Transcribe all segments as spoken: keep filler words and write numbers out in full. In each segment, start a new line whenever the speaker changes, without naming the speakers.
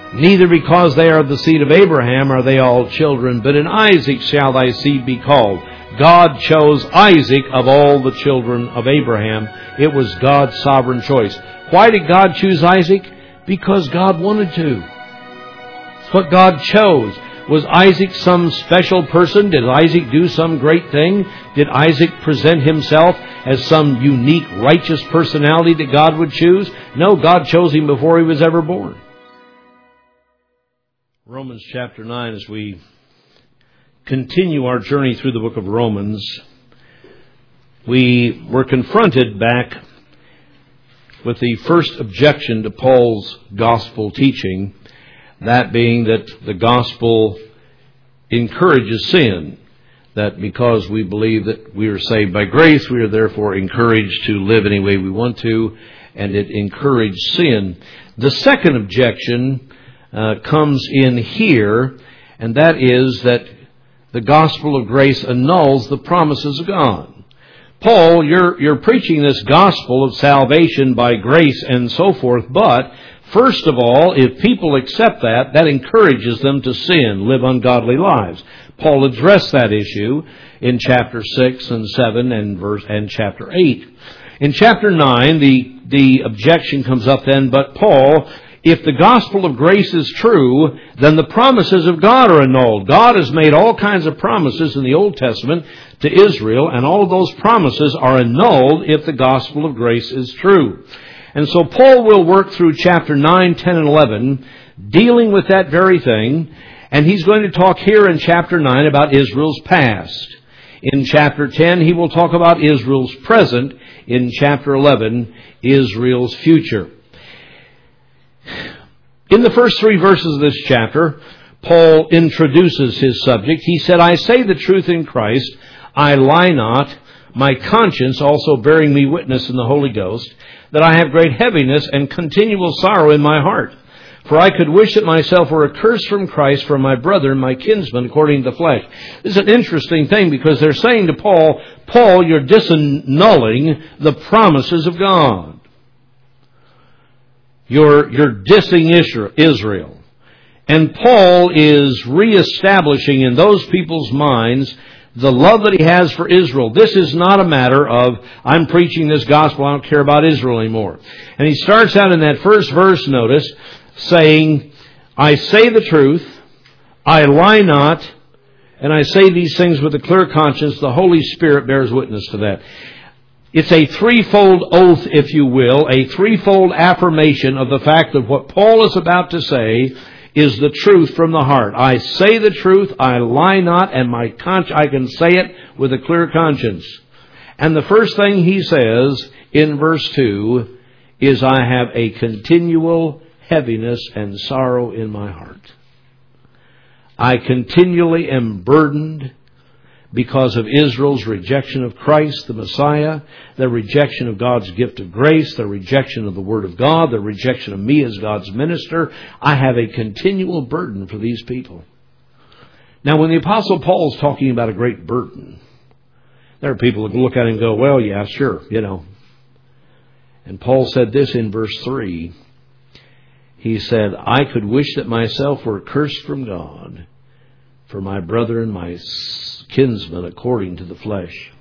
Neither because they are the seed of Abraham are they all children, but in Isaac shall thy seed be called. God chose Isaac of all the children of Abraham. It was God's sovereign choice. Why did God choose Isaac? Because God wanted to. It's what God chose. Was Isaac some special person? Did Isaac do some great thing? Did Isaac present himself as some unique, righteous personality that God would choose? No, God chose him before he was ever born. Romans chapter nine, as we continue our journey through the book of Romans, we were confronted back with the first objection to Paul's gospel teaching, that being that the gospel encourages sin, that because we believe that we are saved by grace, we are therefore encouraged to live any way we want to, and it encouraged sin. The second objection Uh, comes in here, and that is that the gospel of grace annuls the promises of God. Paul, you're, you're preaching this gospel of salvation by grace and so forth, but first of all, if people accept that, that encourages them to sin, live ungodly lives. Paul addressed that issue in chapter six and seven and verse and chapter eight. In chapter nine, the, the objection comes up then, but Paul, if the gospel of grace is true, then the promises of God are annulled. God has made all kinds of promises in the Old Testament to Israel, and all of those promises are annulled if the gospel of grace is true. And so Paul will work through chapter nine, ten, and eleven, dealing with that very thing, and he's going to talk here in chapter nine about Israel's past. In chapter ten, he will talk about Israel's present. In chapter eleven, Israel's future. In the first three verses of this chapter, Paul introduces his subject. He said, I say the truth in Christ, I lie not, my conscience also bearing me witness in the Holy Ghost, that I have great heaviness and continual sorrow in my heart. For I could wish that myself were accursed from Christ for my brethren, my kinsmen, according to the flesh. This is an interesting thing because they're saying to Paul, Paul, you're disannulling the promises of God. You're, you're dissing Israel. And Paul is reestablishing in those people's minds the love that he has for Israel. This is not a matter of, I'm preaching this gospel, I don't care about Israel anymore. And he starts out in that first verse, notice, saying, I say the truth, I lie not, and I say these things with a clear conscience. The Holy Spirit bears witness to that. It's a threefold oath, if you will, a threefold affirmation of the fact that what Paul is about to say is the truth from the heart. I say the truth, I lie not, and my con- I can say it with a clear conscience. And the first thing he says in verse two is, I have a continual heaviness and sorrow in my heart. I continually am burdened because of Israel's rejection of Christ, the Messiah, their rejection of God's gift of grace, their rejection of the Word of God, their rejection of me as God's minister. I have a continual burden for these people. Now, when the Apostle Paul is talking about a great burden, there are people who look at him and go, well, yeah, sure, you know. And Paul said this in verse three. He said, I could wish that myself were cursed from God for my brethren, my kinsmen, according to the flesh.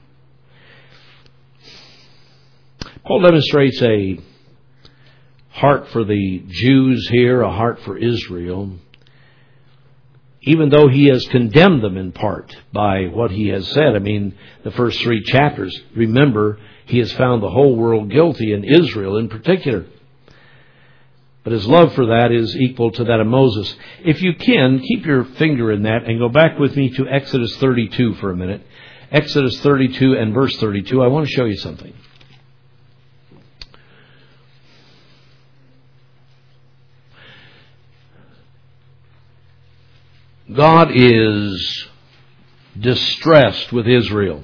Paul demonstrates a heart for the Jews here, a heart for Israel, even though he has condemned them in part by what he has said. I mean, the first three chapters, remember, he has found the whole world guilty, and Israel in particular. But his love for that is equal to that of Moses. If you can, keep your finger in that and go back with me to Exodus thirty-two for a minute. Exodus thirty-two and verse thirty-two. I want to show you something. God is distressed with Israel.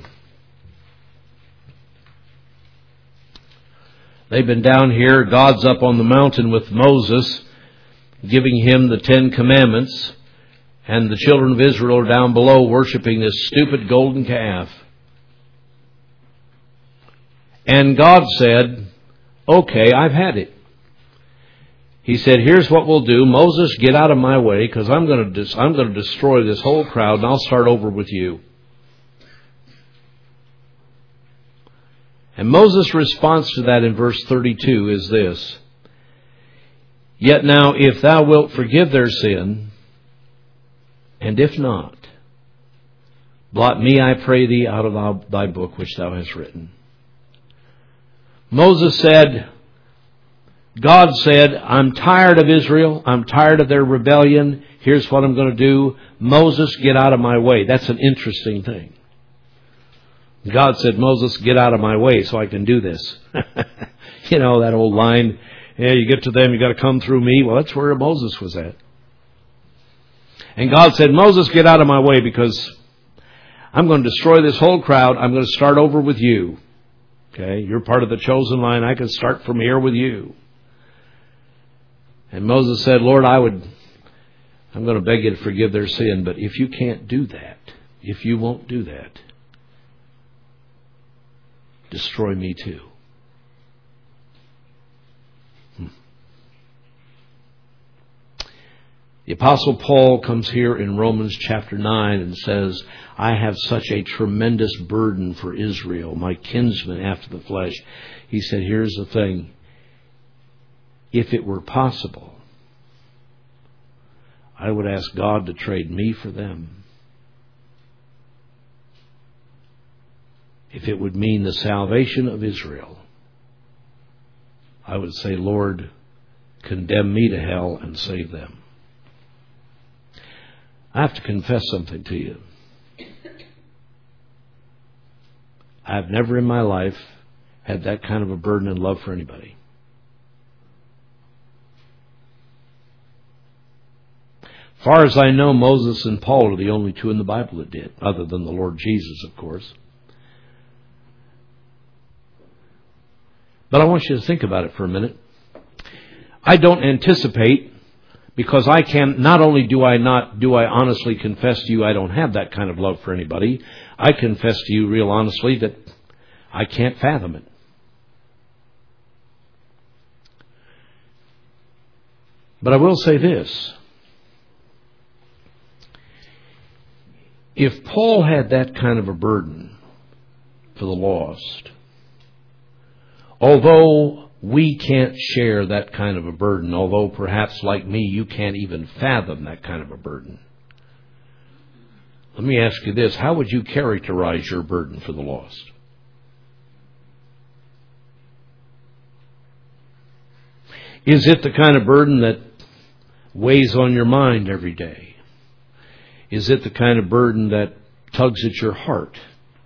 They've been down here. God's up on the mountain with Moses, giving him the Ten Commandments. And the children of Israel are down below worshiping this stupid golden calf. And God said, okay, I've had it. He said, here's what we'll do. Moses, get out of my way, because I'm going to dis- I'm going to destroy this whole crowd, and I'll start over with you. And Moses' response to that in verse thirty-two is this: Yet now, if thou wilt forgive their sin, and if not, blot me, I pray thee, out of thy book which thou hast written. Moses said, God said, I'm tired of Israel. I'm tired of their rebellion. Here's what I'm going to do. Moses, get out of my way. That's an interesting thing. God said, Moses, get out of my way so I can do this. You know, that old line, yeah, you get to them, you got to come through me. Well, that's where Moses was at. And God said, Moses, get out of my way, because I'm going to destroy this whole crowd. I'm going to start over with you. Okay, you're part of the chosen line. I can start from here with you. And Moses said, Lord, I would, I'm going to beg you to forgive their sin, but if you can't do that, if you won't do that, destroy me too. Hmm. The Apostle Paul comes here in Romans chapter nine and says, I have such a tremendous burden for Israel, my kinsmen after the flesh. He said, here's the thing. If it were possible, I would ask God to trade me for them. If it would mean the salvation of Israel, I would say, Lord, condemn me to hell and save them. I have to confess something to you. I've never in my life had that kind of a burden and love for anybody. As far as I know, Moses and Paul are the only two in the Bible that did, other than the Lord Jesus, of course. But I want you to think about it for a minute. I don't anticipate, because I can, not only do I not, do I honestly confess to you I don't have that kind of love for anybody, I confess to you real honestly that I can't fathom it. But I will say this. If Paul had that kind of a burden for the lost, although we can't share that kind of a burden, although perhaps like me you can't even fathom that kind of a burden, let me ask you this. How would you characterize your burden for the lost? Is it the kind of burden that weighs on your mind every day? Is it the kind of burden that tugs at your heart?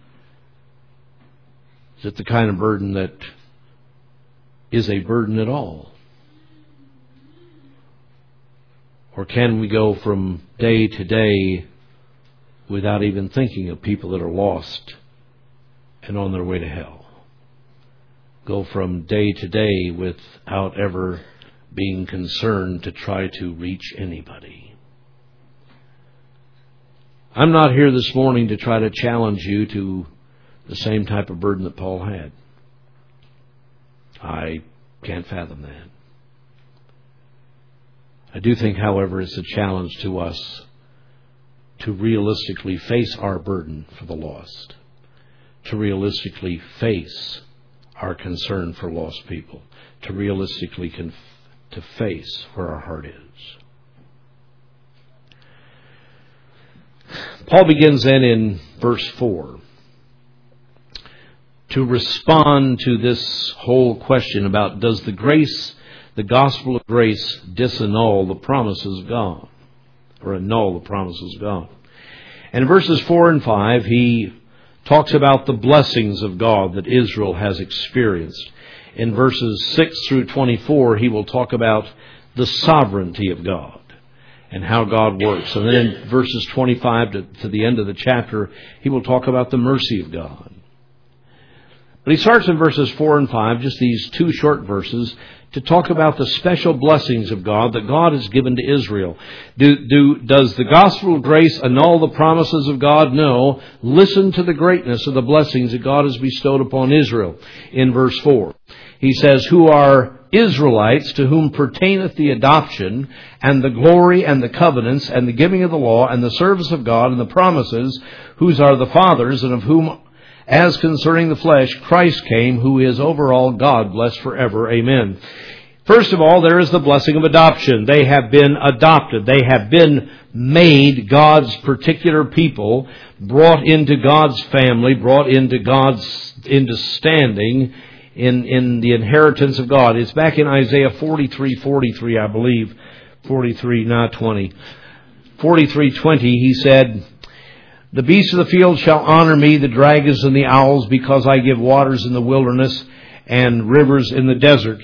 Is it the kind of burden that is a burden at all? Or can we go from day to day without even thinking of people that are lost and on their way to hell? Go from day to day without ever being concerned to try to reach anybody? I'm not here this morning to try to challenge you to the same type of burden that Paul had. I can't fathom that. I do think, however, it's a challenge to us to realistically face our burden for the lost, to realistically face our concern for lost people, to realistically conf- to face where our heart is. Paul begins then in verse four to respond to this whole question about, does the grace, the gospel of grace, disannul the promises of God, or annul the promises of God? And in verses four and five, he talks about the blessings of God that Israel has experienced. In verses six through twenty-four, he will talk about the sovereignty of God and how God works. And then in verses twenty-five to, to the end of the chapter, he will talk about the mercy of God. But he starts in verses four and five, just these two short verses, to talk about the special blessings of God that God has given to Israel. Do, do, does the gospel of grace annul the promises of God? No. Listen to the greatness of the blessings that God has bestowed upon Israel in verse four. He says, who are Israelites to whom pertaineth the adoption and the glory and the covenants and the giving of the law and the service of God and the promises, whose are the fathers, and of whom, as concerning the flesh, Christ came, who is over all God, blessed forever. Amen. First of all, there is the blessing of adoption. They have been adopted. They have been made God's particular people, brought into God's family, brought into God's, into standing in, in the inheritance of God. It's back in Isaiah forty-three forty-three, I believe. forty-three, not twenty. forty-three twenty, he said, "The beasts of the field shall honor me, the dragons and the owls, because I give waters in the wilderness and rivers in the desert,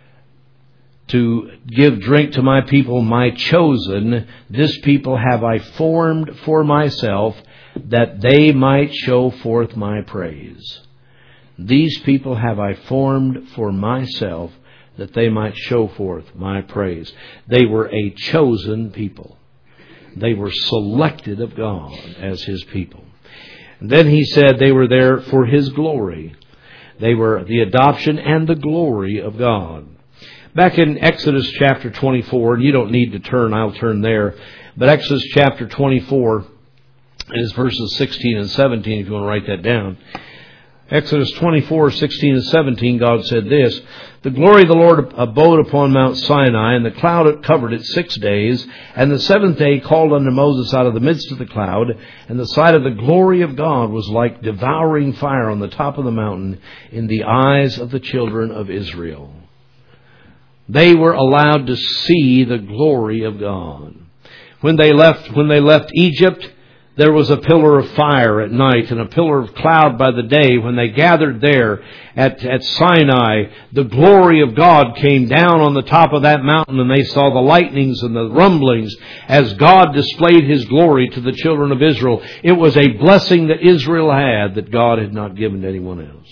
to give drink to my people, my chosen. This people have I formed for myself, that they might show forth my praise." These people have I formed for myself, that they might show forth my praise. They were a chosen people. They were selected of God as His people. And then he said they were there for His glory. They were the adoption and the glory of God. Back in Exodus chapter twenty-four, and you don't need to turn, I'll turn there, but Exodus chapter twenty-four is verses sixteen and seventeen, if you want to write that down. Exodus twenty-four, sixteen and seventeen, God said this, "The glory of the Lord abode upon Mount Sinai, and the cloud covered it six days. And the seventh day called unto Moses out of the midst of the cloud, and the sight of the glory of God was like devouring fire on the top of the mountain in the eyes of the children of Israel." They were allowed to see the glory of God. When they left, when they left Egypt, there was a pillar of fire at night and a pillar of cloud by the day. When they gathered there at, at Sinai, the glory of God came down on the top of that mountain, and they saw the lightnings and the rumblings as God displayed His glory to the children of Israel. It was a blessing that Israel had that God had not given to anyone else.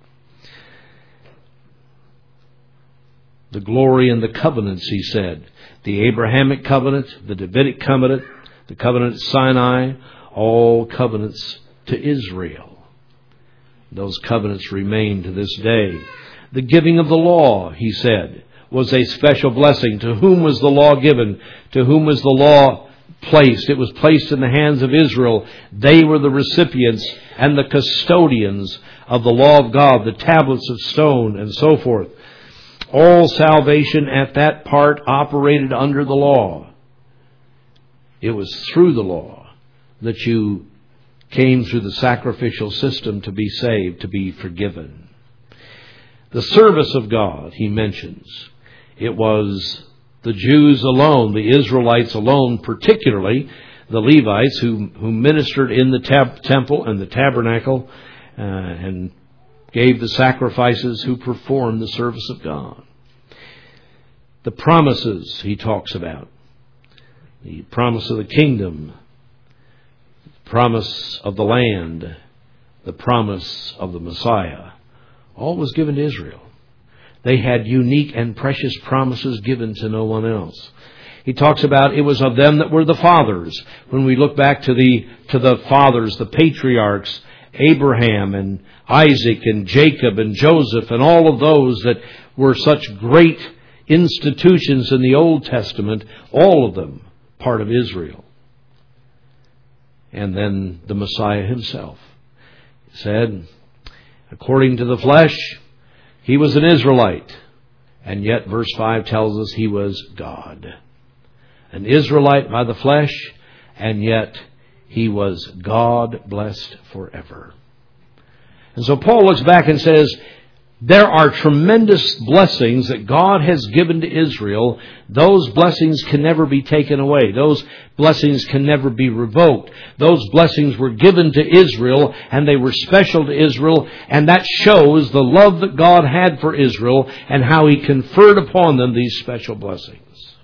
The glory and the covenants, he said. The Abrahamic covenant, the Davidic covenant, the covenant at Sinai, all covenants to Israel. Those covenants remain to this day. The giving of the law, he said, was a special blessing. To whom was the law given? To whom was the law placed? It was placed in the hands of Israel. They were the recipients and the custodians of the law of God, the tablets of stone and so forth. All salvation at that part operated under the law. It was through the law that you came through the sacrificial system to be saved, to be forgiven. The service of God, he mentions. It was the Jews alone, the Israelites alone, particularly the Levites who, who ministered in the tab- temple and the tabernacle uh, and gave the sacrifices, who performed the service of God. The promises he talks about. The promise of the kingdom, the promise of the land, the promise of the Messiah. All was given to Israel. They had unique and precious promises given to no one else. He talks about it was of them that were the fathers. When we look back to the to the fathers, the patriarchs, Abraham and Isaac and Jacob and Joseph and all of those that were such great institutions in the Old Testament, all of them part of Israel. And then the Messiah himself said, according to the flesh, he was an Israelite. And yet, verse five tells us he was God. An Israelite by the flesh, and yet he was God blessed forever. And so Paul looks back and says, there are tremendous blessings that God has given to Israel. Those blessings can never be taken away. Those blessings can never be revoked. Those blessings were given to Israel, and they were special to Israel, and that shows the love that God had for Israel and how He conferred upon them these special blessings.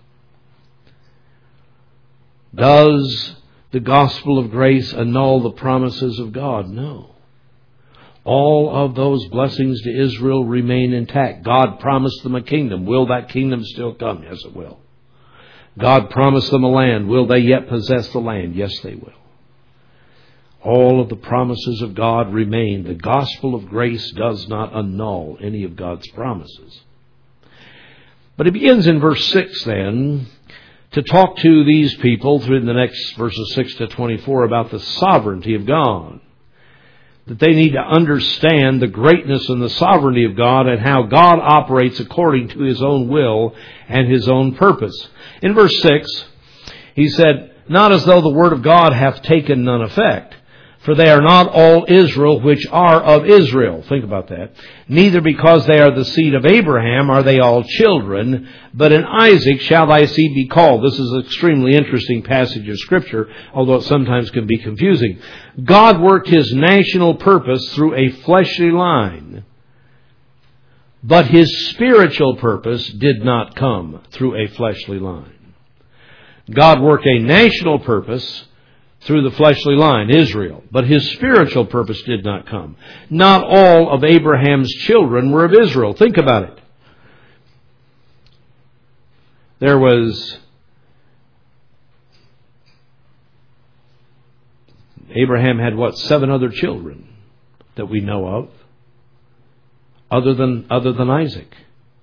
Does the gospel of grace annul the promises of God? No. All of those blessings to Israel remain intact. God promised them a kingdom. Will that kingdom still come? Yes, it will. God promised them a land. Will they yet possess the land? Yes, they will. All of the promises of God remain. The gospel of grace does not annul any of God's promises. But he begins in verse six then to talk to these people through the next verses six to twenty-four about the sovereignty of God. That they need to understand the greatness and the sovereignty of God and how God operates according to His own will and His own purpose. In verse six, he said, "Not as though the word of God hath taken none effect. For they are not all Israel which are of Israel." Think about that. "Neither because they are the seed of Abraham are they all children, but in Isaac shall thy seed be called." This is an extremely interesting passage of Scripture, although it sometimes can be confusing. God worked His national purpose through a fleshly line, but His spiritual purpose did not come through a fleshly line. God worked a national purpose through the fleshly line, Israel. But His spiritual purpose did not come. Not all of Abraham's children were of Israel. Think about it. There was Abraham had what, seven other children that we know of, other than other than Isaac.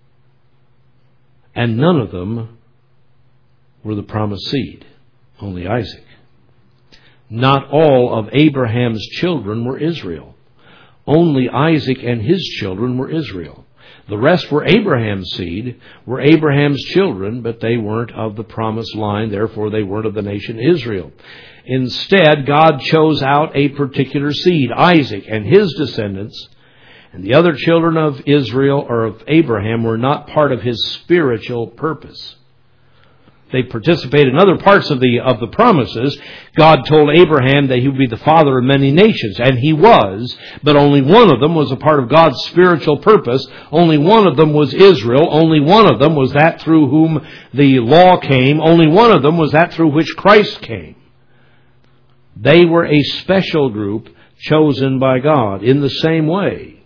And none of them were the promised seed, only Isaac. Not all of Abraham's children were Israel. Only Isaac and his children were Israel. The rest were Abraham's seed, were Abraham's children, but they weren't of the promised line, therefore they weren't of the nation Israel. Instead, God chose out a particular seed, Isaac and his descendants, and the other children of Israel or of Abraham were not part of His spiritual purpose. They participated in other parts of the of the promises. God told Abraham that he would be the father of many nations, and he was, but only one of them was a part of God's spiritual purpose. Only one of them was Israel. Only one of them was that through whom the law came. Only one of them was that through which Christ came. They were a special group chosen by God. In the same way,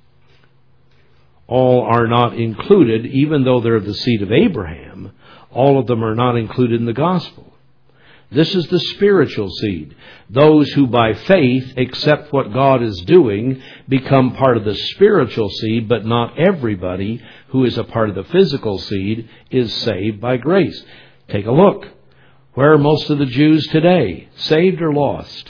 all are not included, even though they're the seed of Abraham. All of them are not included in the gospel. This is the spiritual seed. Those who by faith accept what God is doing become part of the spiritual seed, but not everybody who is a part of the physical seed is saved by grace. Take a look. Where are most of the Jews today? Saved or lost?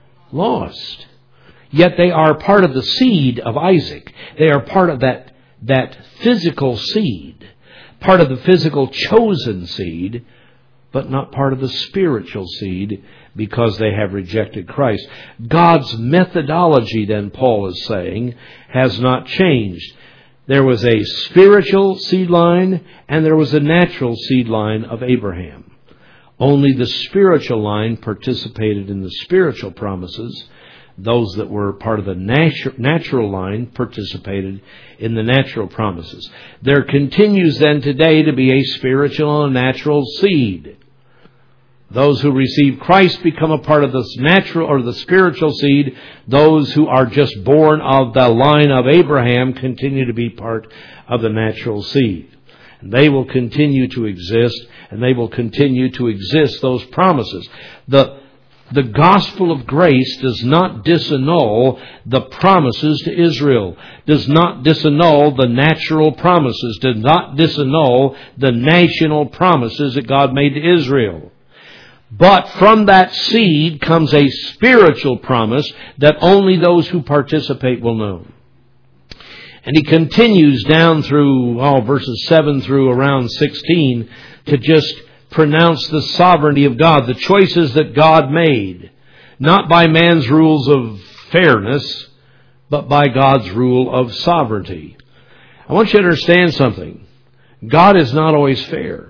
Lost. Yet they are part of the seed of Isaac. They are part of that, that physical seed. Part of the physical chosen seed, but not part of the spiritual seed because they have rejected Christ. God's methodology, then, Paul is saying, has not changed. There was a spiritual seed line and there was a natural seed line of Abraham. Only the spiritual line participated in the spiritual promises. Those that were part of the natu- natural line participated in the natural promises. There continues then today to be a spiritual and natural seed. Those who receive Christ become a part of this natural or the spiritual seed. Those who are just born of the line of Abraham continue to be part of the natural seed. And they will continue to exist, and they will continue to exist, those promises. The The gospel of grace does not disannul the promises to Israel, does not disannul the natural promises, does not disannul the national promises that God made to Israel. But from that seed comes a spiritual promise that only those who participate will know. And he continues down through oh, verses seven through around sixteen to just pronounce the sovereignty of God, the choices that God made, not by man's rules of fairness, but by God's rule of sovereignty. I want you to understand something. God is not always fair,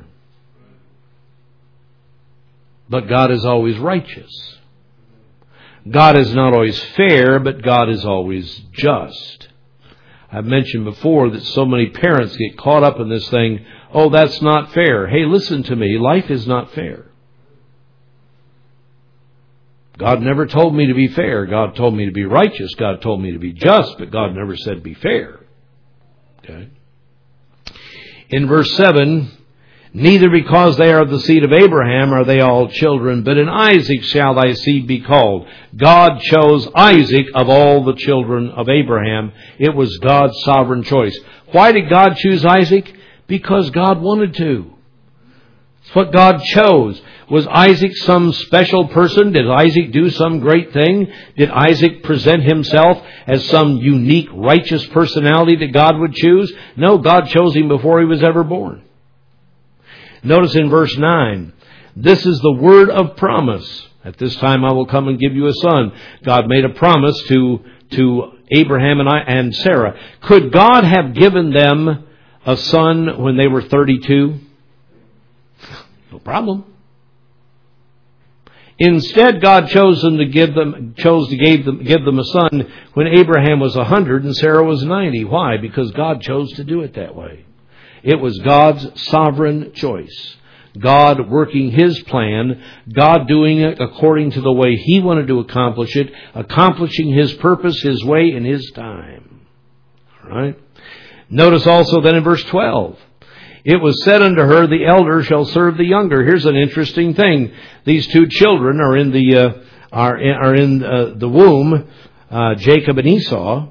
but God is always righteous. God is not always fair, but God is always just. I've mentioned before that so many parents get caught up in this thing, oh, that's not fair. Hey, listen to me. Life is not fair. God never told me to be fair. God told me to be righteous. God told me to be just, but God never said be fair. Okay. In verse seven, neither because they are of the seed of Abraham are they all children, but in Isaac shall thy seed be called. God chose Isaac of all the children of Abraham. It was God's sovereign choice. Why did God choose Isaac? Because God wanted to. It's what God chose. Was Isaac some special person? Did Isaac do some great thing? Did Isaac present himself as some unique, righteous personality that God would choose? No, God chose him before he was ever born. Notice in verse nine, this is the word of promise. At this time I will come and give you a son. God made a promise to, to Abraham and, I, and Sarah. Could God have given them a son when they were thirty-two? No problem. Instead, God chose them to give them, chose to give them, give them a son when Abraham was a hundred and Sarah was ninety. Why? Because God chose to do it that way. It was God's sovereign choice. God working His plan, God doing it according to the way He wanted to accomplish it, accomplishing His purpose, His way, in His time. All right? Notice also then in verse twelve, it was said unto her, the elder shall serve the younger. Here's an interesting thing. These two children are in the uh, are in, are in uh, the womb, uh, Jacob and Esau,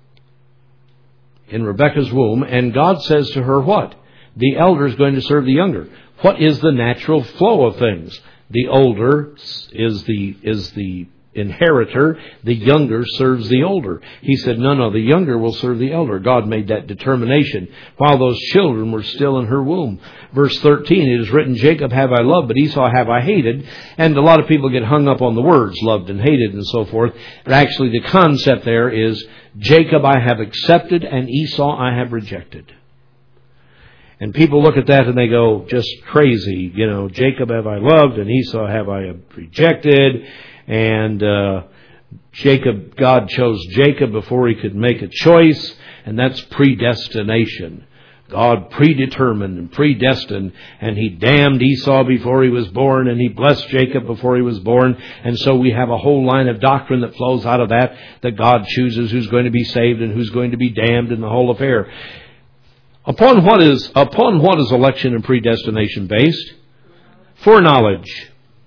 in Rebekah's womb, and God says to her, what? The elder is going to serve the younger. What is the natural flow of things? The older is the is the inheritor. The younger serves the older. He said, no, no, the younger will serve the elder. God made that determination while those children were still in her womb. Verse thirteen, it is written, Jacob have I loved, but Esau have I hated. And a lot of people get hung up on the words, loved and hated and so forth. But actually the concept there is, Jacob I have accepted and Esau I have rejected. And people look at that and they go just crazy. You know, Jacob have I loved and Esau have I rejected. And uh, Jacob, God chose Jacob before he could make a choice. And that's predestination. God predetermined and predestined. And He damned Esau before he was born. And He blessed Jacob before he was born. And so we have a whole line of doctrine that flows out of that. That God chooses who's going to be saved and who's going to be damned in the whole affair. Upon what is upon what is election and predestination based? Foreknowledge.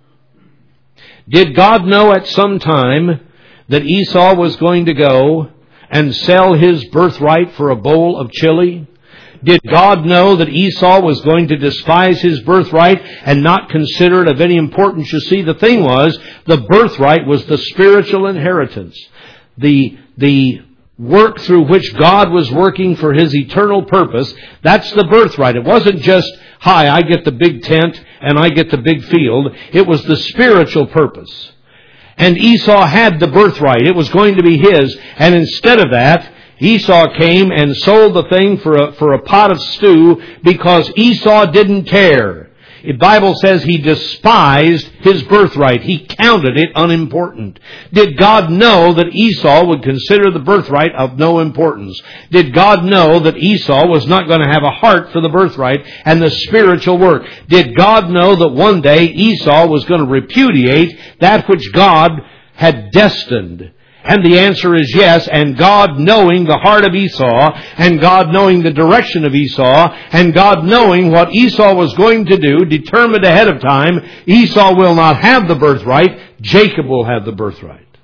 Did God know at some time that Esau was going to go and sell his birthright for a bowl of chili? Did God know that Esau was going to despise his birthright and not consider it of any importance? You see, the thing was, the birthright was the spiritual inheritance. The, the work through which God was working for His eternal purpose, that's the birthright. It wasn't just, hi, I get the big tent and I get the big field. It was the spiritual purpose. And Esau had the birthright. It was going to be his. And instead of that, Esau came and sold the thing for a, for a pot of stew because Esau didn't care. The Bible says he despised his birthright. He counted it unimportant. Did God know that Esau would consider the birthright of no importance? Did God know that Esau was not going to have a heart for the birthright and the spiritual work? Did God know that one day Esau was going to repudiate that which God had destined? And the answer is yes, and God knowing the heart of Esau, and God knowing the direction of Esau, and God knowing what Esau was going to do, determined ahead of time, Esau will not have the birthright, Jacob will have the birthright.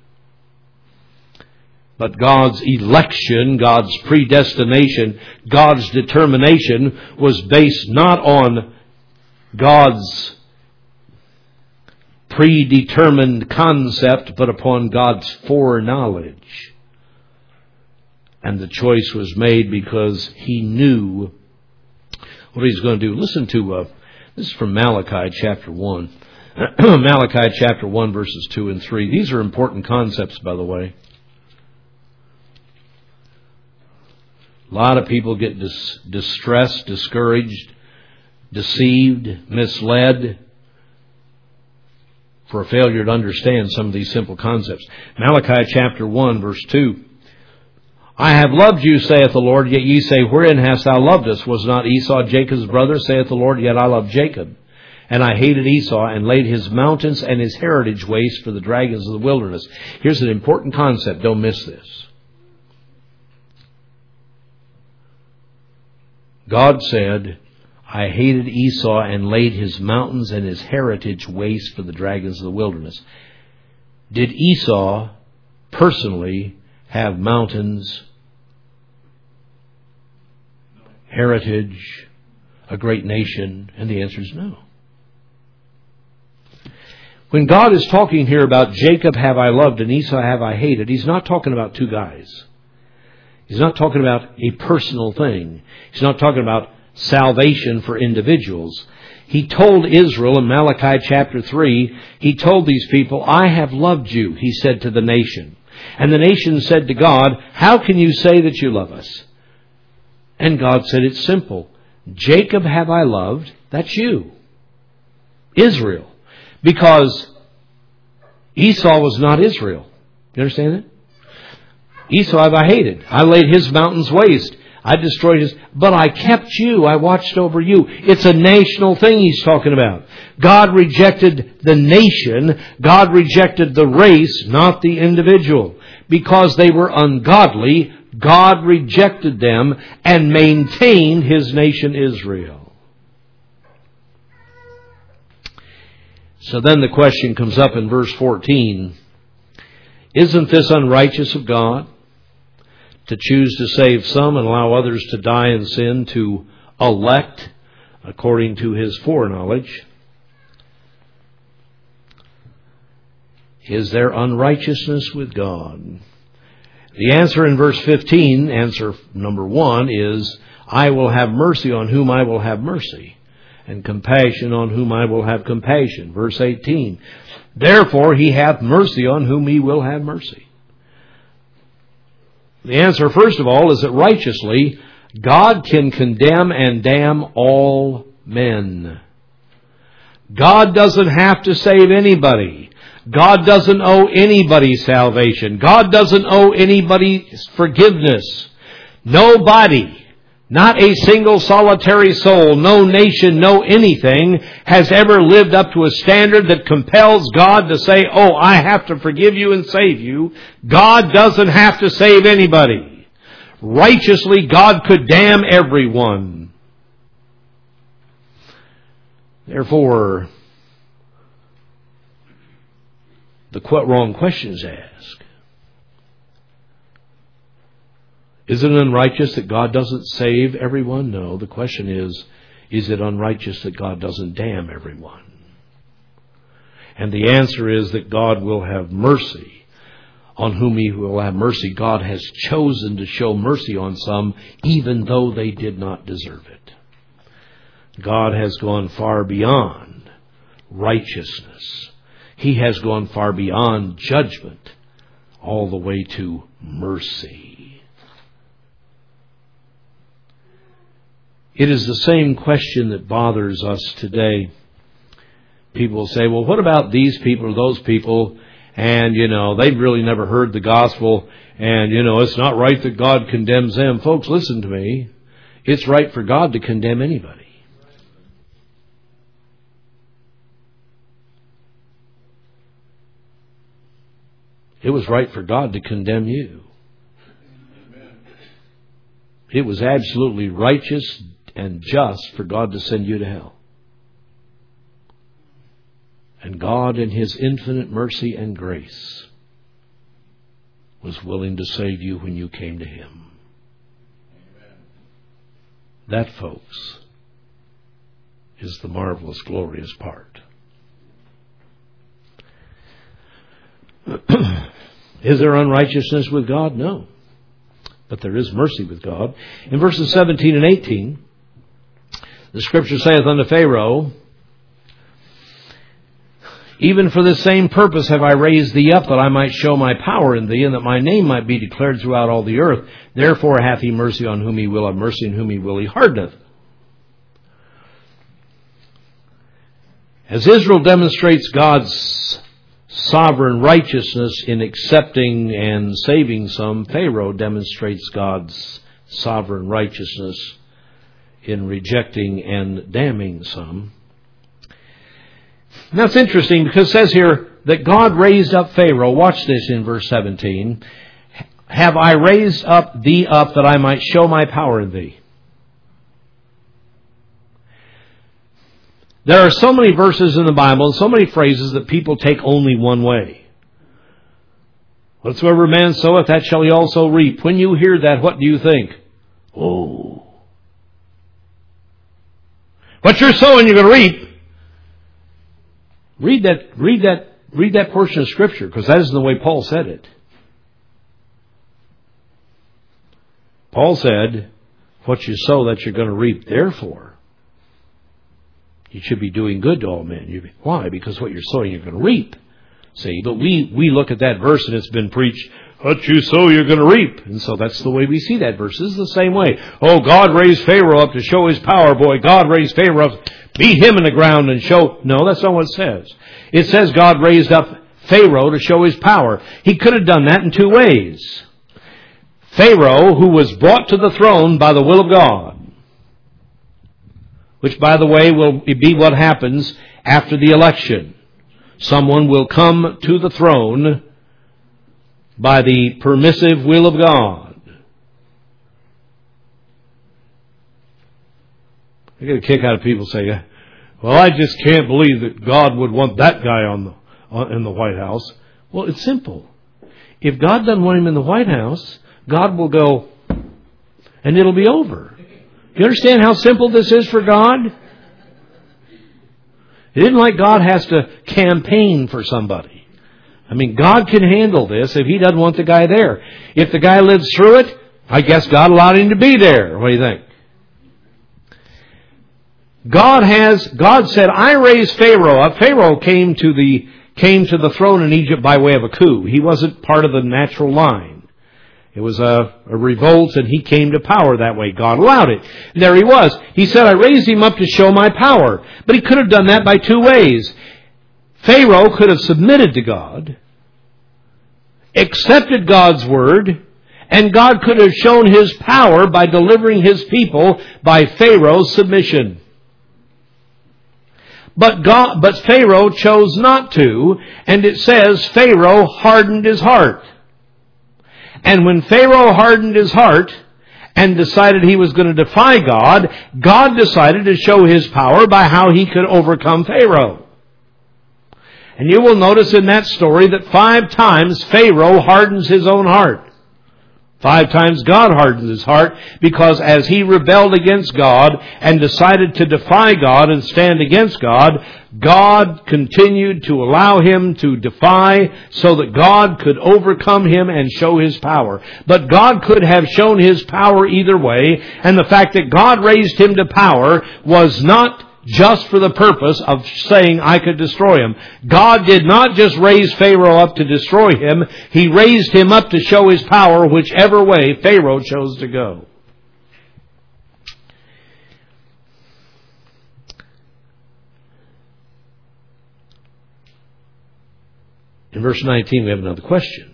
But God's election, God's predestination, God's determination was based not on God's predetermined concept, but upon God's foreknowledge. And the choice was made because He knew what He's going to do. Listen to, uh, this is from Malachi chapter one. Malachi chapter one verses two and three. These are important concepts, by the way. A lot of people get dis- distressed, discouraged, deceived, misled, for a failure to understand some of these simple concepts. Malachi chapter one, verse two. I have loved you, saith the Lord, yet ye say, wherein hast thou loved us? Was not Esau Jacob's brother, saith the Lord, yet I loved Jacob. And I hated Esau, and laid his mountains and his heritage waste for the dragons of the wilderness. Here's an important concept. Don't miss this. God said, I hated Esau and laid his mountains and his heritage waste for the dragons of the wilderness. Did Esau personally have mountains, heritage? a great nation? And the answer is no. When God is talking here about Jacob have I loved and Esau have I hated, He's not talking about two guys. He's not talking about a personal thing. He's not talking about salvation for individuals. He told Israel in Malachi chapter three, He told these people, I have loved you, He said to the nation. And the nation said to God, how can you say that you love us? And God said, it's simple. Jacob have I loved, that's you. Israel. Because Esau was not Israel. You understand that? Esau have I hated. I laid his mountains waste. I destroyed his... But I kept you. I watched over you. It's a national thing he's talking about. God rejected the nation. God rejected the race, not the individual. Because they were ungodly, God rejected them and maintained His nation Israel. So then the question comes up in verse fourteen. Isn't this unrighteous of God to choose to save some and allow others to die in sin, to elect according to His foreknowledge? Is there unrighteousness with God? The answer in verse fifteen, answer number one, is I will have mercy on whom I will have mercy, and compassion on whom I will have compassion. Verse eighteen, therefore He hath mercy on whom He will have mercy. The answer, first of all, is that righteously, God can condemn and damn all men. God doesn't have to save anybody. God doesn't owe anybody salvation. God doesn't owe anybody forgiveness. Nobody, not a single solitary soul, no nation, no anything has ever lived up to a standard that compels God to say, oh, I have to forgive you and save you. God doesn't have to save anybody. Righteously, God could damn everyone. Therefore, the wrong question is asked. Is it unrighteous that God doesn't save everyone? No. The question is, is it unrighteous that God doesn't damn everyone? And the answer is that God will have mercy on whom He will have mercy. God has chosen to show mercy on some, even though they did not deserve it. God has gone far beyond righteousness. He has gone far beyond judgment, all the way to mercy. It is the same question that bothers us today. People say, well, what about these people or those people? And, you know, they've really never heard the gospel. And, you know, it's not right that God condemns them. Folks, listen to me. It's right for God to condemn anybody. It was right for God to condemn you. It was absolutely righteous and just for God to send you to hell. And God, in His infinite mercy and grace, was willing to save you when you came to Him. That, folks, is the marvelous, glorious part. Is there unrighteousness with God? No. But there is mercy with God. In verses seventeen and eighteen, the Scripture saith unto Pharaoh, even for this same purpose have I raised thee up, that I might show my power in thee, and that my name might be declared throughout all the earth. Therefore hath He mercy on whom He will have mercy, and whom He will He hardeneth. As Israel demonstrates God's sovereign righteousness in accepting and saving some, Pharaoh demonstrates God's sovereign righteousness in rejecting and damning some. Now it's interesting because it says here that God raised up Pharaoh. Watch this in verse seventeen. Have I raised up thee up that I might show my power in thee? There are so many verses in the Bible and so many phrases that people take only one way. Whatsoever man soweth, that shall he also reap. When you hear that, what do you think? Oh. What you're sowing, you're going to reap. Read that, read that, read that portion of Scripture, because that isn't the way Paul said it. Paul said, what you sow, that you're going to reap. Therefore, you should be doing good to all men. You, why? Because what you're sowing, you're going to reap. See, but we, we look at that verse and it's been preached, what you sow, you're going to reap. And so that's the way we see that verse. It's the same way. Oh, God raised Pharaoh up to show His power. Boy, God raised Pharaoh up, beat him in the ground and show. No, that's not what it says. It says God raised up Pharaoh to show His power. He could have done that in two ways. Pharaoh, who was brought to the throne by the will of God, which, by the way, will be what happens after the election. Someone will come to the throne by the permissive will of God. I get a kick out of people saying, well, I just can't believe that God would want that guy on the on, in the White House. Well, it's simple. If God doesn't want him in the White House, God will go, and it'll be over. You understand how simple this is for God? It isn't like God has to campaign for somebody. I mean, God can handle this if He doesn't want the guy there. If the guy lives through it, I guess God allowed him to be there. What do you think? God has, God said, I raised Pharaoh up. Pharaoh came to the, came to the throne in Egypt by way of a coup. He wasn't part of the natural line. It was a, a revolt, and he came to power that way. God allowed it. And there he was. He said, I raised him up to show my power. But he could have done that by two ways. Pharaoh could have submitted to God, accepted God's word, and God could have shown His power by delivering His people by Pharaoh's submission. But God, but Pharaoh chose not to, and it says Pharaoh hardened his heart. And when Pharaoh hardened his heart and decided he was going to defy God, God decided to show His power by how He could overcome Pharaoh. And you will notice in that story that five times Pharaoh hardens his own heart. Five times God hardens his heart, because as he rebelled against God and decided to defy God and stand against God, God continued to allow him to defy so that God could overcome him and show His power. But God could have shown His power either way, and the fact that God raised him to power was not just for the purpose of saying I could destroy him. God did not just raise Pharaoh up to destroy him. He raised him up to show His power whichever way Pharaoh chose to go. In verse nineteen we have another question.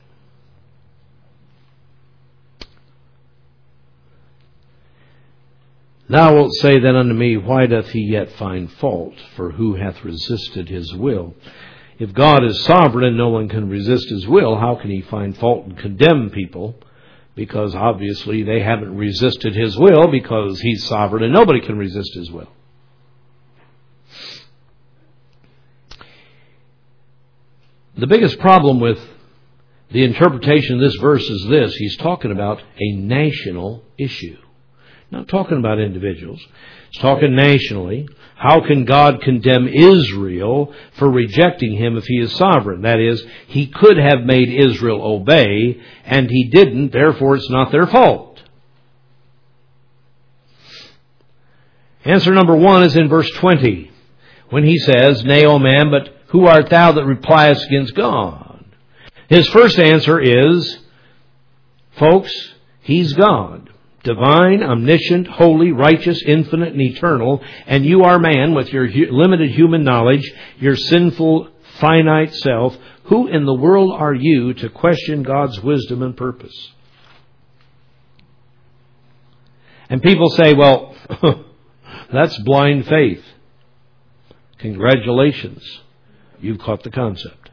Thou wilt say then unto me, why doth he yet find fault? For who hath resisted His will? If God is sovereign and no one can resist His will, how can He find fault and condemn people? Because obviously they haven't resisted His will, because He's sovereign and nobody can resist His will. The biggest problem with the interpretation of this verse is this. He's talking about a national issue. Not talking about individuals. He's talking nationally. How can God condemn Israel for rejecting Him if He is sovereign? That is, He could have made Israel obey, and He didn't, therefore it's not their fault. Answer number one is in verse twenty, when he says, Nay, O man, but who art thou that repliest against God? His first answer is, folks, He's God. Divine, omniscient, holy, righteous, infinite, and eternal, and you are man with your hu- limited human knowledge, your sinful, finite self. Who in the world are you to question God's wisdom and purpose? And people say, well, that's blind faith. Congratulations. You've caught the concept.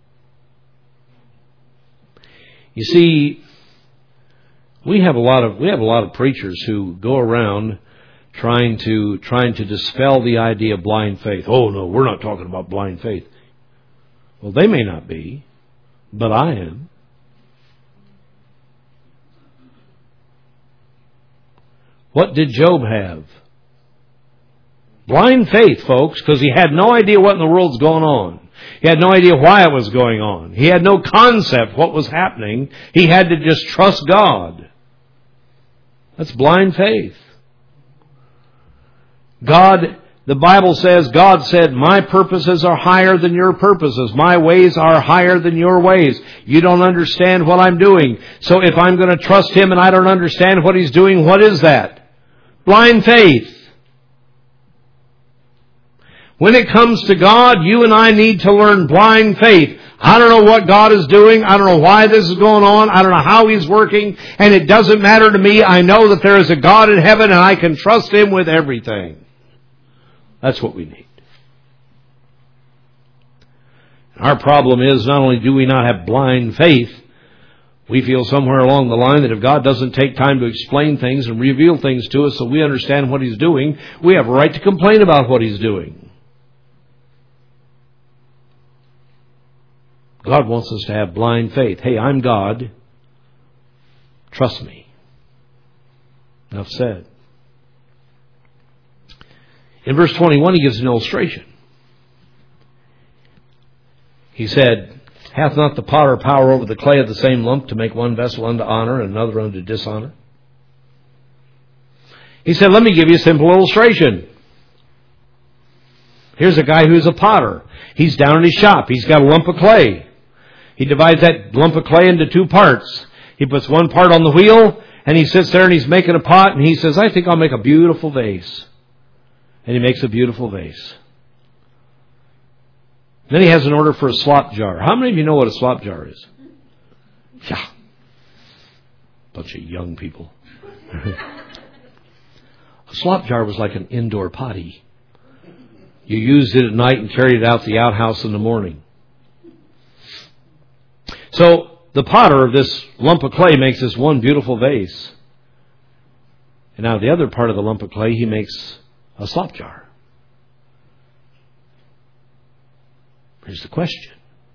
You see, We have a lot of we have a lot of preachers who go around trying to trying to dispel the idea of blind faith. Oh no, we're not talking about blind faith. Well, they may not be, but I am. What did Job have? Blind faith, folks, because he had no idea what in the world's going on. He had no idea why it was going on. He had no concept what was happening. He had to just trust God. That's blind faith. God, the Bible says, God said, my purposes are higher than your purposes. My ways are higher than your ways. You don't understand what I'm doing. So if I'm going to trust Him and I don't understand what He's doing, what is that? Blind faith. When it comes to God, you and I need to learn blind faith. I don't know what God is doing. I don't know why this is going on. I don't know how He's working. And it doesn't matter to me. I know that there is a God in heaven and I can trust Him with everything. That's what we need. Our problem is not only do we not have blind faith, we feel somewhere along the line that if God doesn't take time to explain things and reveal things to us so we understand what He's doing, we have a right to complain about what He's doing. God wants us to have blind faith. Hey, I'm God. Trust me. Enough said. In verse twenty-one, he gives an illustration. He said, hath not the potter power over the clay of the same lump to make one vessel unto honor and another unto dishonor? He said, let me give you a simple illustration. Here's a guy who's a potter. He's down in his shop. He's got a lump of clay. He divides that lump of clay into two parts. He puts one part on the wheel, and he sits there and he's making a pot, and he says, I think I'll make a beautiful vase. And he makes a beautiful vase. Then he has an order for a slop jar. How many of you know what a slop jar is? Yeah. Bunch of young people. A slop jar was like an indoor potty. You used it at night and carried it out the outhouse in the morning. So the potter of this lump of clay makes this one beautiful vase. And now the other part of the lump of clay, he makes a slop jar. Here's the question.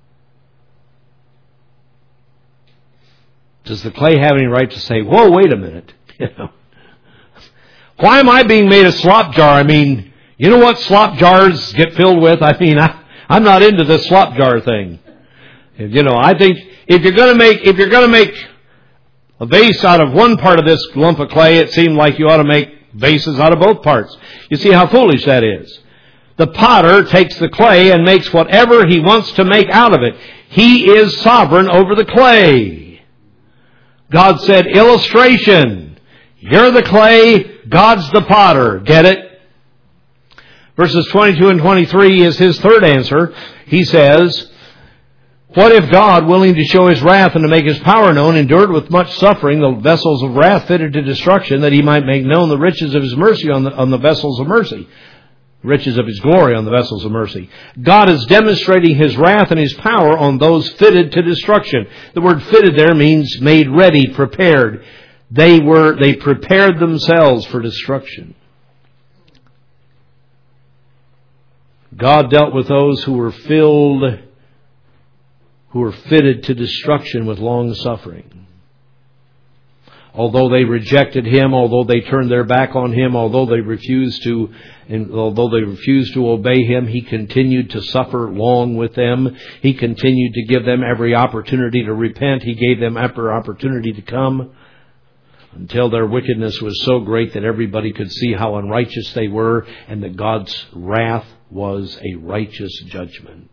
Does the clay have any right to say, whoa, wait a minute. You know, why am I being made a slop jar? I mean, you know what slop jars get filled with? I mean, I, I'm not into this slop jar thing. You know, I think if you're going to make, if you're going to make a vase out of one part of this lump of clay, it seemed like you ought to make vases out of both parts. You see how foolish that is. The potter takes the clay and makes whatever he wants to make out of it. He is sovereign over the clay. God said, illustration. You're the clay, God's the potter. Get it? Verses twenty-two and twenty-three is his third answer. He says, what if God, willing to show His wrath and to make His power known, endured with much suffering the vessels of wrath fitted to destruction, that He might make known the riches of His mercy on the, on the vessels of mercy? Riches of His glory on the vessels of mercy. God is demonstrating His wrath and His power on those fitted to destruction. The word fitted there means made ready, prepared. They were, they prepared themselves for destruction. God dealt with those who were filled, who were fitted to destruction with long suffering. Although they rejected Him, although they turned their back on Him, although they refused to, and although they refused to obey Him, He continued to suffer long with them. He continued to give them every opportunity to repent. He gave them every opportunity to come, until their wickedness was so great that everybody could see how unrighteous they were, and that God's wrath was a righteous judgment.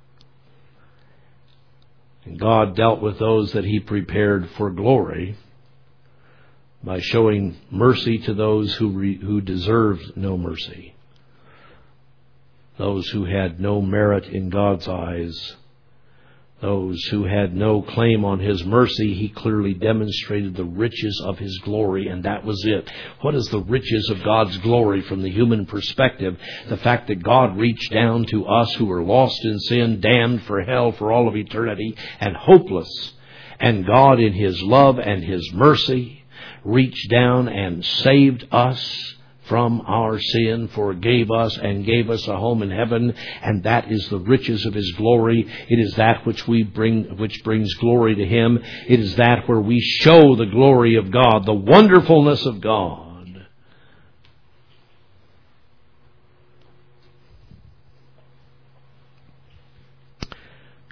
And God dealt with those that He prepared for glory by showing mercy to those who re, who deserved no mercy. Those who had no merit in God's eyes. Those who had no claim on His mercy. He clearly demonstrated the riches of His glory, and that was it. What is the riches of God's glory from the human perspective? The fact that God reached down to us who were lost in sin, damned for hell for all of eternity, and hopeless. And God, in His love and His mercy, reached down and saved us from our sin, forgave us, and gave us a home in heaven. And that is the riches of His glory. It is that which we bring, which brings glory to Him. It is that where we show the glory of God, the wonderfulness of God.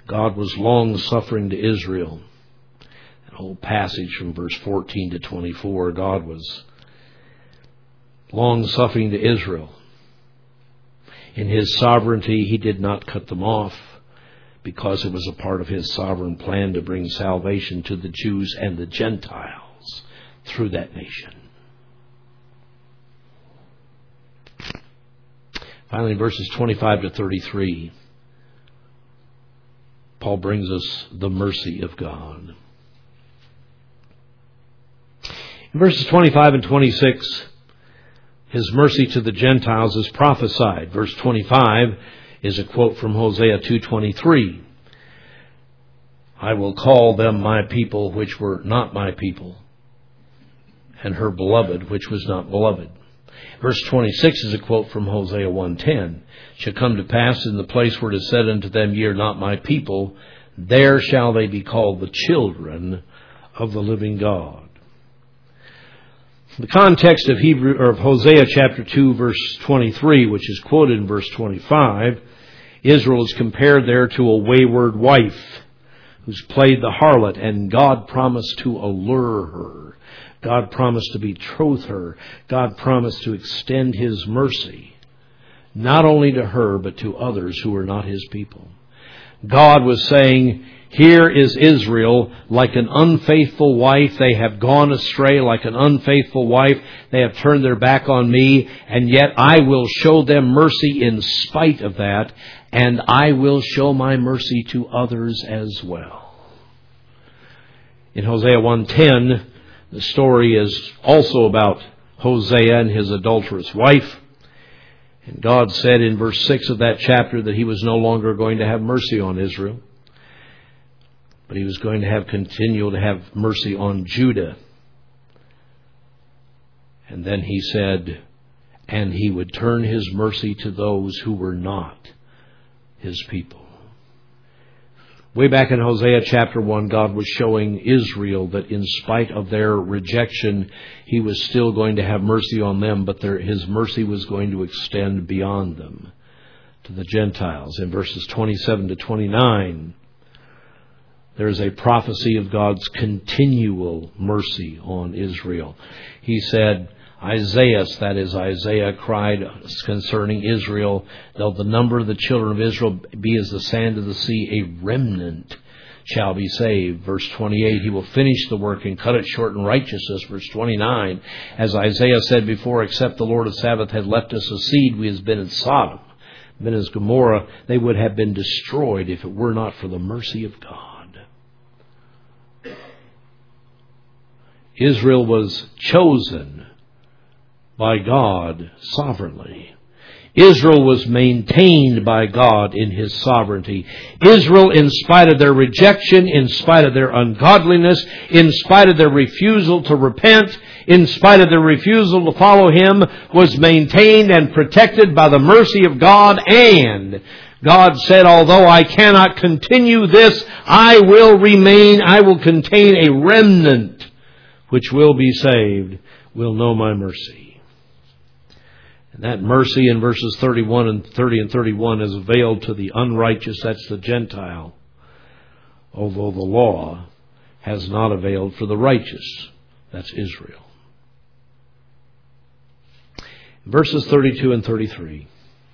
God was long-suffering to Israel. That whole passage from verse fourteen to twenty-four, God was long-suffering to Israel. In His sovereignty, He did not cut them off because it was a part of His sovereign plan to bring salvation to the Jews and the Gentiles through that nation. Finally, verses twenty-five to thirty-three, Paul brings us the mercy of God. In verses twenty-five and twenty-six, His mercy to the Gentiles is prophesied. Verse twenty-five is a quote from Hosea two twenty-three. I will call them my people which were not my people, and her beloved which was not beloved. Verse twenty-six is a quote from Hosea one ten. It shall come to pass in the place where it is said unto them, Ye are not my people, there shall they be called the children of the living God. The context of Hebrew or of Hosea chapter two verse twenty-three, which is quoted in verse twenty-five, Israel is compared there to a wayward wife who's played the harlot, and God promised to allure her. God promised to betroth her. God promised to extend His mercy, not only to her, but to others who were not His people. God was saying, here is Israel, like an unfaithful wife. They have gone astray like an unfaithful wife. They have turned their back on me, and yet I will show them mercy in spite of that, and I will show my mercy to others as well. In Hosea one ten, the story is also about Hosea and his adulterous wife. And God said in verse six of that chapter that He was no longer going to have mercy on Israel, but He was going to have continue to have mercy on Judah. And then He said, and He would turn His mercy to those who were not His people. Way back in Hosea chapter one, God was showing Israel that in spite of their rejection, He was still going to have mercy on them, but their, His mercy was going to extend beyond them to the Gentiles. In verses twenty-seven to twenty-nine, there is a prophecy of God's continual mercy on Israel. He said, Isaiah, that is Isaiah, cried concerning Israel, though the number of the children of Israel be as the sand of the sea, a remnant shall be saved. Verse twenty-eight, He will finish the work and cut it short in righteousness. Verse twenty-nine, as Isaiah said before, except the Lord of Sabaoth had left us a seed, we had been in Sodom, been as Gomorrah, they would have been destroyed if it were not for the mercy of God. Israel was chosen by God sovereignly. Israel was maintained by God in His sovereignty. Israel, in spite of their rejection, in spite of their ungodliness, in spite of their refusal to repent, in spite of their refusal to follow Him, was maintained and protected by the mercy of God. And God said, although I cannot continue this, I will remain, I will contain a remnant which will be saved, will know my mercy. And that mercy in verses thirty-one and thirty and thirty-one is availed to the unrighteous, that's the Gentile, although the law has not availed for the righteous, that's Israel. Verses thirty-two and thirty-three,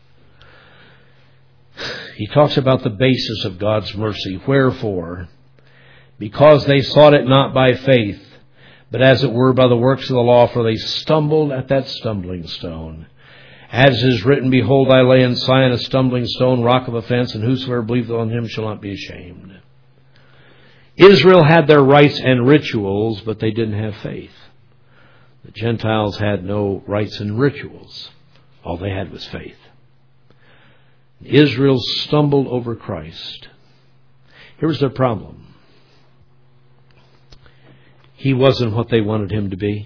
he talks about the basis of God's mercy. Wherefore, because they sought it not by faith, but as it were by the works of the law, for they stumbled at that stumbling stone. As is written, behold, I lay in Zion a stumbling stone, rock of offense, and whosoever believeth on Him shall not be ashamed. Israel had their rites and rituals, but they didn't have faith. The Gentiles had no rites and rituals. All they had was faith. Israel stumbled over Christ. Here was their problem. He wasn't what they wanted Him to be.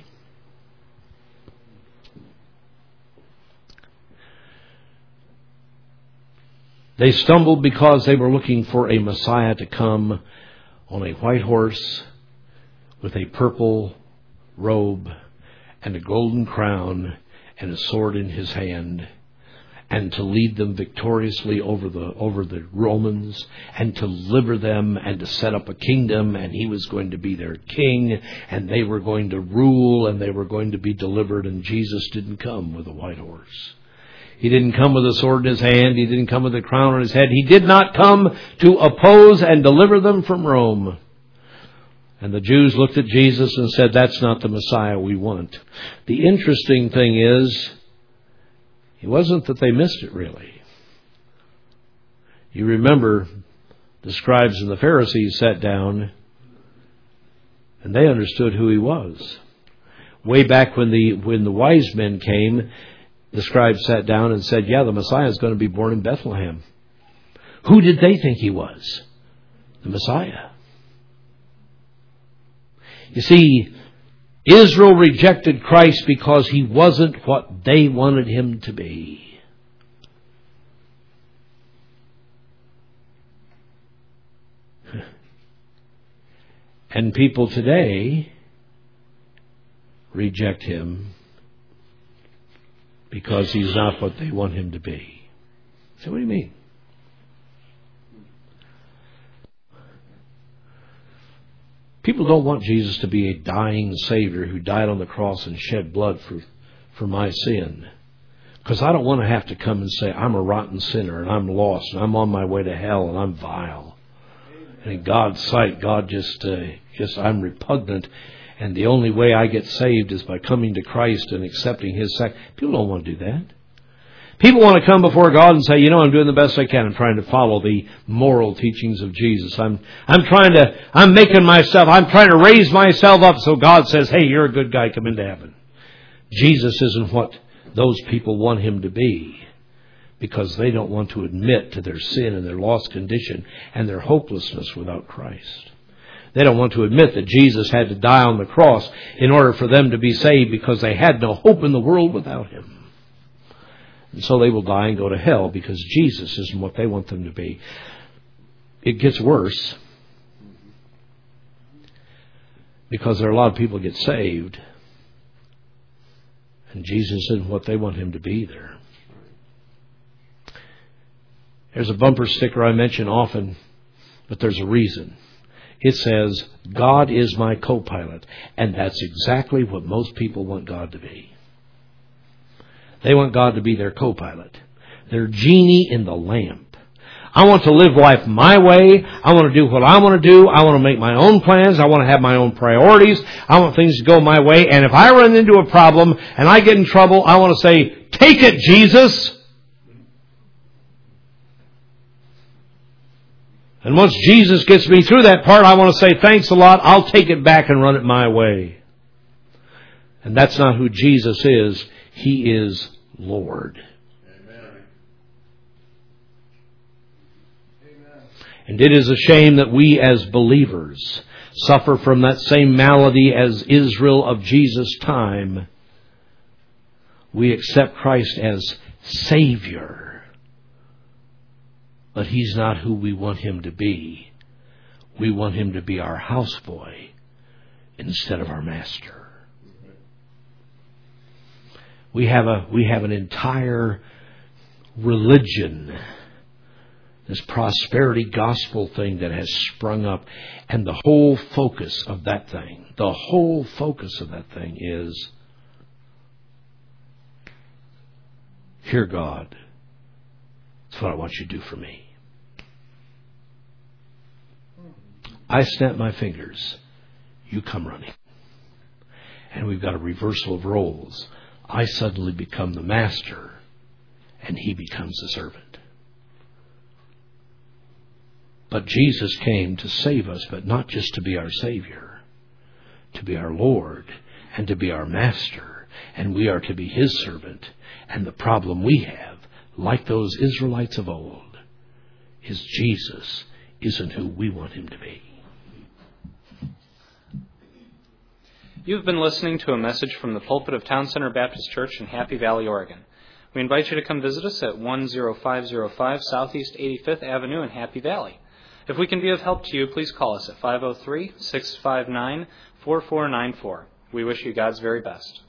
They stumbled because they were looking for a Messiah to come on a white horse with a purple robe and a golden crown and a sword in His hand. and to lead them victoriously over the over the Romans, and to deliver them and to set up a kingdom, and he was going to be their king, and they were going to rule, and they were going to be delivered. And Jesus didn't come with a white horse. He didn't come with a sword in his hand. He didn't come with a crown on his head. He did not come to oppose and deliver them from Rome. And the Jews looked at Jesus and said, that's not the Messiah we want. The interesting thing is, it wasn't that they missed it, really. You remember the scribes and the Pharisees sat down and they understood who he was. Way back when the when the wise men came, the scribes sat down and said, yeah, the Messiah is going to be born in Bethlehem. Who did they think he was? The Messiah. You see, Israel rejected Christ because he wasn't what they wanted him to be. And people today reject him because he's not what they want him to be. So what do you mean? People don't want Jesus to be a dying Savior who died on the cross and shed blood for, for my sin. Because I don't want to have to come and say, I'm a rotten sinner and I'm lost and I'm on my way to hell and I'm vile. And in God's sight, God just, uh, just I'm repugnant. And the only way I get saved is by coming to Christ and accepting His sacrifice. People don't want to do that. People want to come before God and say, you know, I'm doing the best I can. I'm trying to follow the moral teachings of Jesus. I'm, I'm trying to, I'm making myself, I'm trying to raise myself up so God says, hey, you're a good guy, come into heaven. Jesus isn't what those people want Him to be because they don't want to admit to their sin and their lost condition and their hopelessness without Christ. They don't want to admit that Jesus had to die on the cross in order for them to be saved because they had no hope in the world without Him. And so they will die and go to hell because Jesus isn't what they want them to be. It gets worse because there are a lot of people get saved and Jesus isn't what they want Him to be either. There's a bumper sticker I mention often, but there's a reason. It says, God is my co-pilot. And that's exactly what most people want God to be. They want God to be their co-pilot. Their genie in the lamp. I want to live life my way. I want to do what I want to do. I want to make my own plans. I want to have my own priorities. I want things to go my way. And if I run into a problem and I get in trouble, I want to say, take it, Jesus. And once Jesus gets me through that part, I want to say, thanks a lot. I'll take it back and run it my way. And that's not who Jesus is. He is Lord. Amen. And it is a shame that we as believers suffer from that same malady as Israel of Jesus' time. We accept Christ as Savior, but He's not who we want Him to be. We want Him to be our houseboy instead of our master. We have a we have an entire religion, this prosperity gospel thing that has sprung up, and the whole focus of that thing, the whole focus of that thing is, hear God. That's what I want you to do for me. I snap my fingers, you come running. And we've got a reversal of roles. I suddenly become the master, and He becomes the servant. But Jesus came to save us, but not just to be our Savior, to be our Lord, and to be our master, and we are to be His servant. And the problem we have, like those Israelites of old, is Jesus isn't who we want Him to be.
You've been listening to a message from the pulpit of Town Center Baptist Church in Happy Valley, Oregon. We invite you to come visit us at one oh five oh five Southeast eighty-fifth Avenue in Happy Valley. If we can be of help to you, please call us at five oh three, six five nine, four four nine four. We wish you God's very best.